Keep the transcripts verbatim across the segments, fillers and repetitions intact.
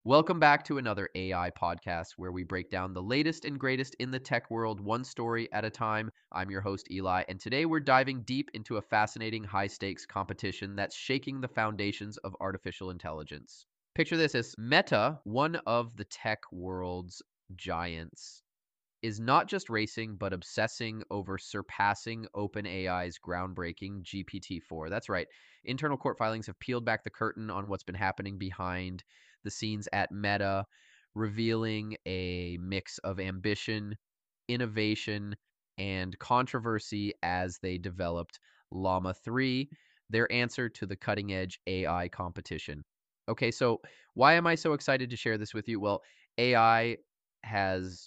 Welcome back to another A I podcast where we break down the latest and greatest in the tech world, one story at a time. I'm your host, Eli, and today we're diving deep into a fascinating high stakes competition that's shaking the foundations of artificial intelligence. Picture this as Meta, one of the tech world's giants, is not just racing, but obsessing over surpassing OpenAI's groundbreaking G P T four. That's right. Internal court filings have peeled back the curtain on what's been happening behind the scenes at Meta, revealing a mix of ambition, innovation, and controversy as they developed Llama three, their answer to the cutting edge A I competition. Okay, so why am I so excited to share this with you? Well, A I has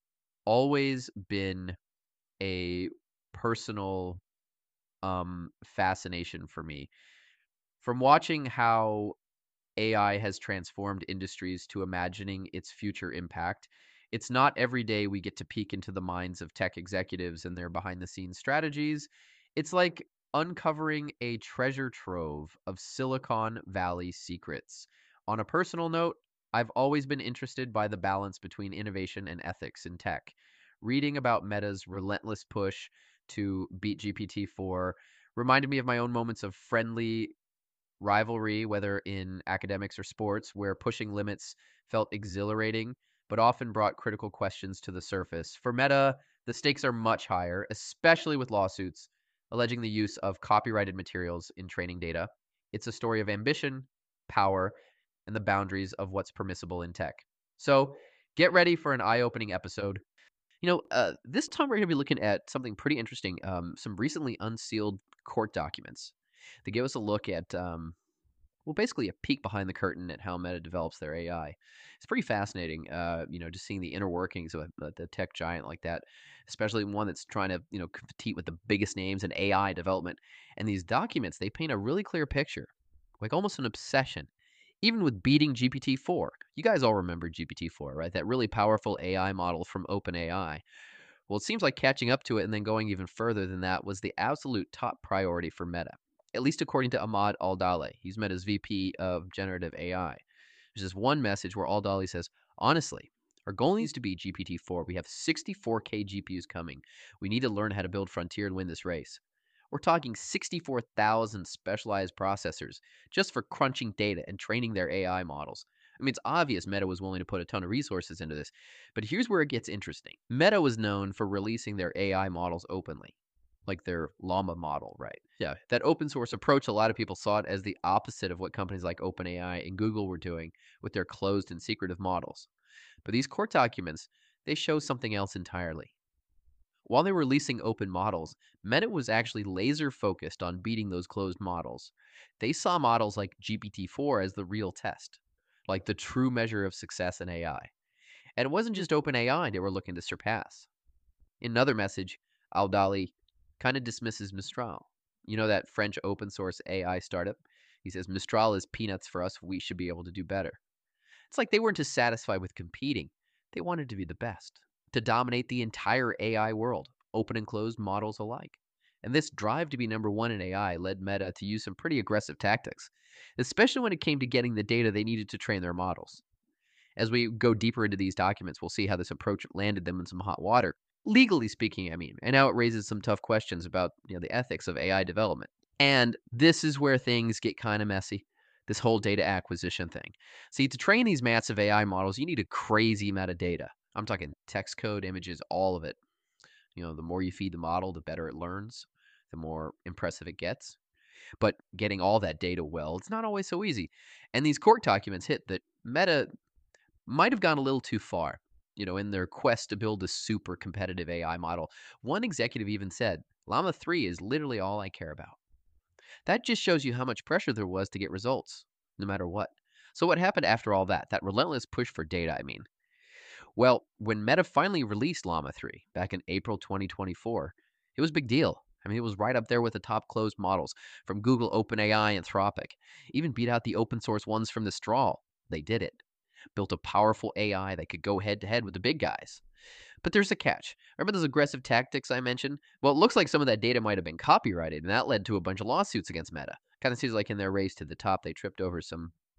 always been a personal um, fascination for me. From watching how A I has transformed industries to imagining its future impact, it's not every day we get to peek into the minds of tech executives and their behind the scenes strategies. It's like uncovering a treasure trove of Silicon Valley secrets. On a personal note, I've always been interested by the balance between innovation and ethics in tech. Reading about Meta's relentless push to beat G P T four reminded me of my own moments of friendly rivalry, whether in academics or sports, where pushing limits felt exhilarating, but often brought critical questions to the surface. For Meta, the stakes are much higher, especially with lawsuits alleging the use of copyrighted materials in training data. It's a story of ambition, power, and the boundaries of what's permissible in tech. So get ready for an eye opening episode. You know, uh, this time we're going to be looking at something pretty interesting, um, some recently unsealed court documents. They give us a look at um, well, basically a peek behind the curtain at how Meta develops their A I. It's pretty fascinating, uh, you know, just seeing the inner workings of a, a tech giant like that, especially one that's trying to, you know, compete with the biggest names in A I development. And these documents, they paint a really clear picture, like almost an obsession, even with beating G P T four. You guys all remember G P T four, right? That really powerful A I model from OpenAI. Well, it seems like catching up to it and then going even further than that was the absolute top priority for Meta, at least according to Ahmad Al-Dale. He's Meta's V P of Generative A I. There's this one message where Al-Dale says, honestly, our goal needs to be G P T four. We have sixty-four K G P Us coming. We need to learn how to build Frontier and win this race. We're talking sixty-four thousand specialized processors just for crunching data and training their A I models. I mean, it's obvious Meta was willing to put a ton of resources into this, but here's where it gets interesting. Meta was known for releasing their A I models openly, like their Llama model, right? Yeah, that open source approach, a lot of people saw it as the opposite of what companies like OpenAI and Google were doing with their closed and secretive models. But these court documents, they show something else entirely. While they were releasing open models, Meta was actually laser focused on beating those closed models. They saw models like G P T four as the real test, like the true measure of success in A I. And it wasn't just OpenAI they were looking to surpass. In another message, Al Dali kind of dismisses Mistral. You know, that French open source A I startup? He says Mistral is peanuts for us. We should be able to do better. It's like they weren't just satisfied with competing, they wanted to be the best, to dominate the entire A I world, open and closed models alike. And this drive to be number one in A I led Meta to use some pretty aggressive tactics, especially when it came to getting the data they needed to train their models. As we go deeper into these documents, we'll see how this approach landed them in some hot water. Legally speaking, I mean, and now it raises some tough questions about, you know, the ethics of A I development. And this is where things get kind of messy. This whole data acquisition thing. See, to train these massive A I models, you need a crazy amount of data. I'm talking text code, images, all of it. You know, the more you feed the model, the better it learns, the more impressive it gets. But getting all that data well, it's not always so easy. And these court documents hit that Meta might have gone a little too far, you know, in their quest to build a super competitive A I model. One executive even said, Llama three is literally all I care about. That just shows you how much pressure there was to get results, no matter what. So, what happened after all that? That relentless push for data, I mean. Well, when Meta finally released Llama three back in April twenty twenty-four, it was a big deal. I mean, it was right up there with the top closed models from Google, OpenAI, Anthropic. Even beat out the open source ones from the straw. They did it. Built a powerful A I that could go head to head with the big guys. But there's a catch. Remember those aggressive tactics I mentioned? Well, it looks like some of that data might have been copyrighted, and that led to a bunch of lawsuits against Meta. Kind of seems like in their race to the top, they tripped over some,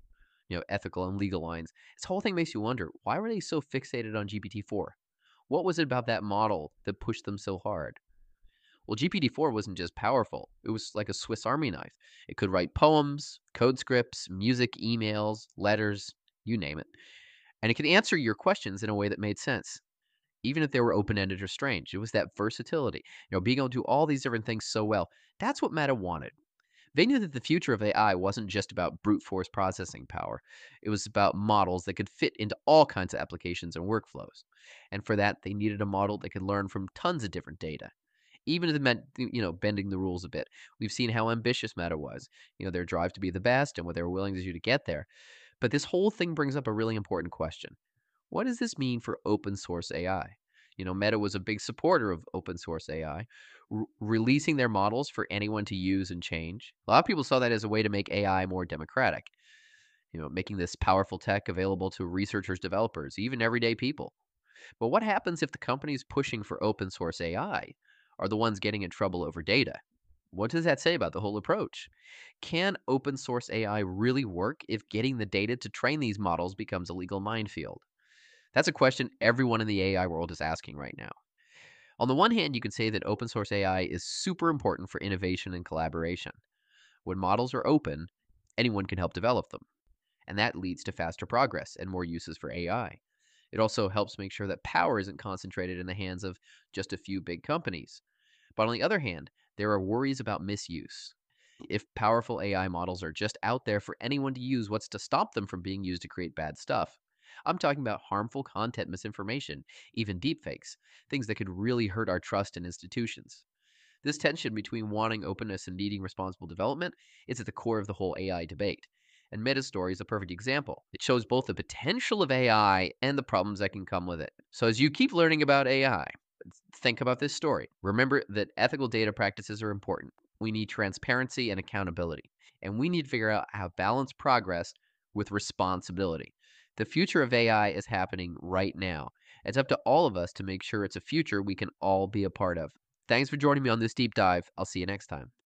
you know, ethical and legal lines. This whole thing makes you wonder, why were they so fixated on G P T four? What was it about that model that pushed them so hard? Well, G P T four wasn't just powerful, it was like a Swiss Army knife. It could write poems, code scripts, music, emails, letters, you name it. And it could answer your questions in a way that made sense, even if they were open ended or strange. It was that versatility, you know, being able to do all these different things so well. That's what Meta wanted. They knew that the future of A I wasn't just about brute force processing power. It was about models that could fit into all kinds of applications and workflows. And for that, they needed a model that could learn from tons of different data, even if it meant, you know, bending the rules a bit. We've seen how ambitious Meta was, you know, their drive to be the best and what they were willing to do to get there. But this whole thing brings up a really important question. What does this mean for open source A I? You know, Meta was a big supporter of open source A I, r- releasing their models for anyone to use and change. A lot of people saw that as a way to make A I more democratic, you know, making this powerful tech available to researchers, developers, even everyday people. But what happens if the companies pushing for open source A I are the ones getting in trouble over data? What does that say about the whole approach? Can open source A I really work if getting the data to train these models becomes a legal minefield? That's a question everyone in the A I world is asking right now. On the one hand, you could say that open source A I is super important for innovation and collaboration. When models are open, anyone can help develop them, and that leads to faster progress and more uses for A I. It also helps make sure that power isn't concentrated in the hands of just a few big companies. But on the other hand, there are worries about misuse. If powerful A I models are just out there for anyone to use, what's to stop them from being used to create bad stuff? I'm talking about harmful content misinformation, even deepfakes, things that could really hurt our trust in institutions. This tension between wanting openness and needing responsible development is at the core of the whole A I debate. And Meta's story is a perfect example. It shows both the potential of A I and the problems that can come with it. So as you keep learning about A I, think about this story. Remember that ethical data practices are important. We need transparency and accountability. And we need to figure out how to balance progress with responsibility. The future of A I is happening right now. It's up to all of us to make sure it's a future we can all be a part of. Thanks for joining me on this deep dive. I'll see you next time.